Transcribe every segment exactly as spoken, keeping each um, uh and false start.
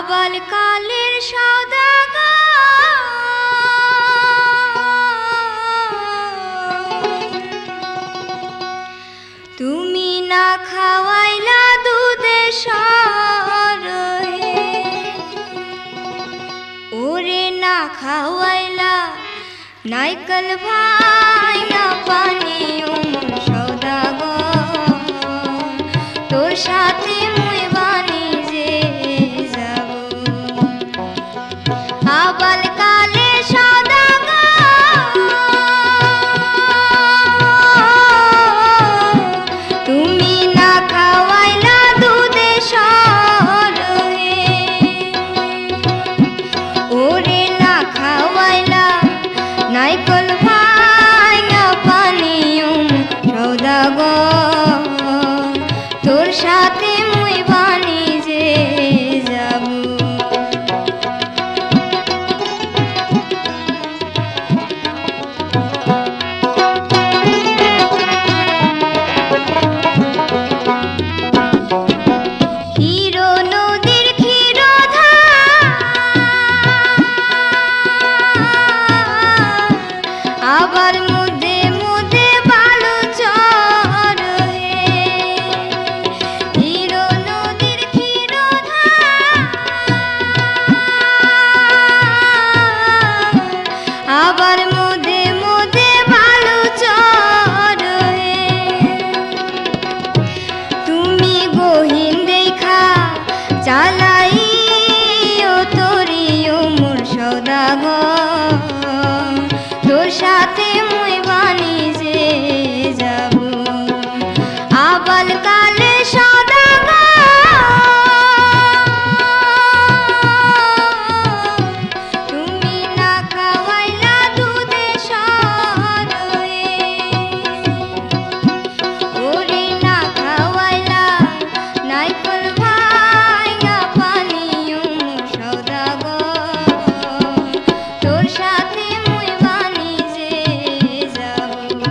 আবাল কালের সওদাগর তুমি না খাওয়াইলা দুধে সর ওরে না খাওয়াইলা নাইকল ভাইয়া পানি সওদাগর তোর সাথে মুই বাণিজ্যে যাব আবাল কালে সওদাগর তুমি না খাওয়াইলা দুধে সর ওরে না খাওয়াইলা নাইকল ভাইয়া পানি সওদাগর তোর সাথে মুই বাণিজ্যে যাব হিরো নদীর ক্ষীরধার আবার মুদে মুদে বালু চর হিরো নদীর ক্ষীরধার আবার মুদে মুদে বালু চর তুমি গহীন দেখা চালাই ও তোরি ও মোর সওদাগর তোর সাথে মুই বাণিজ্যে যাব আবাল কালে সওদাগর তুমি না খাওয়াইলা দুধে সর ওরে না খাওয়াইলা নাইকল ভাইয়া পানি সওদাগর তোর সাথে মুই বাণিজ্যে যাব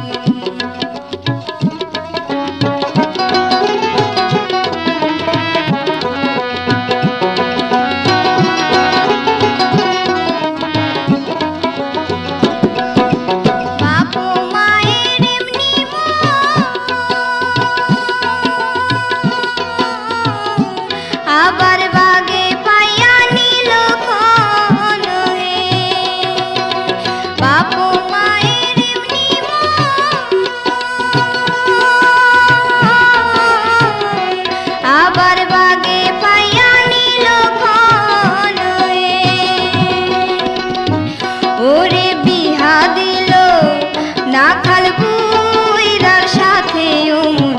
বাপ মায়ের এমনি আবার বাগে পাইয়া নিল কোন বাপ মায়ের এমনি আবার বাগে পাইয়া নিল কোন ওরে বিহা দিল না খাল বুইরার সাথে ও মোর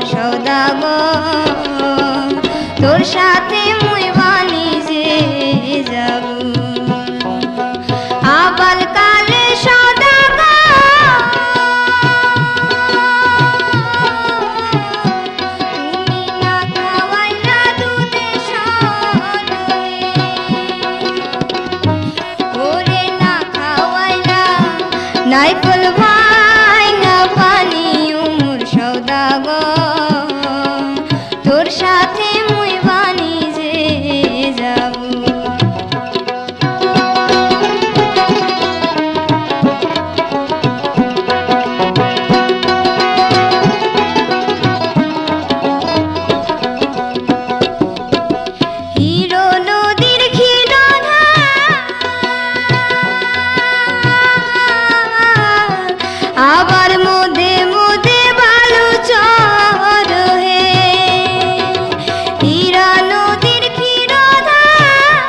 সওদাগর তোর সাথে মুই বাণিজ্যে যাব আবাল কালে সওদাগর তুমি না খাওয়াইলা দুধে সর ওরে না খাওয়াইলা নাইকল ভাইয়া পানি মোর সওদাগর তোর সাথে মুই বাণিজ্যে যাব হিরো নদীর ক্ষীরধার আবার মুদে মুদে বালু চর হীরা নদীর ক্ষীরধার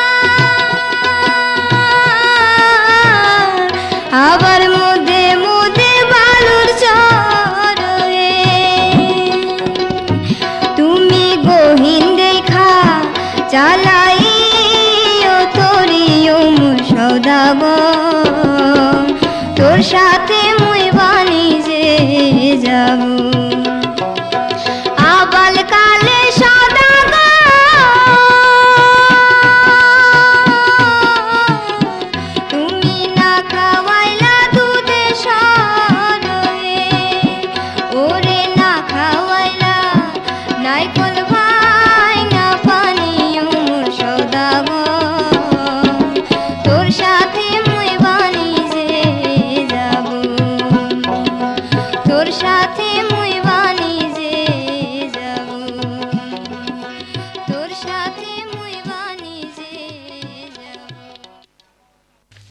আবার মুদে মুদে বালুর চর তুমি গহীন দেখা চালাই ও তোরি ও মোর সওদাগর তোর সাথে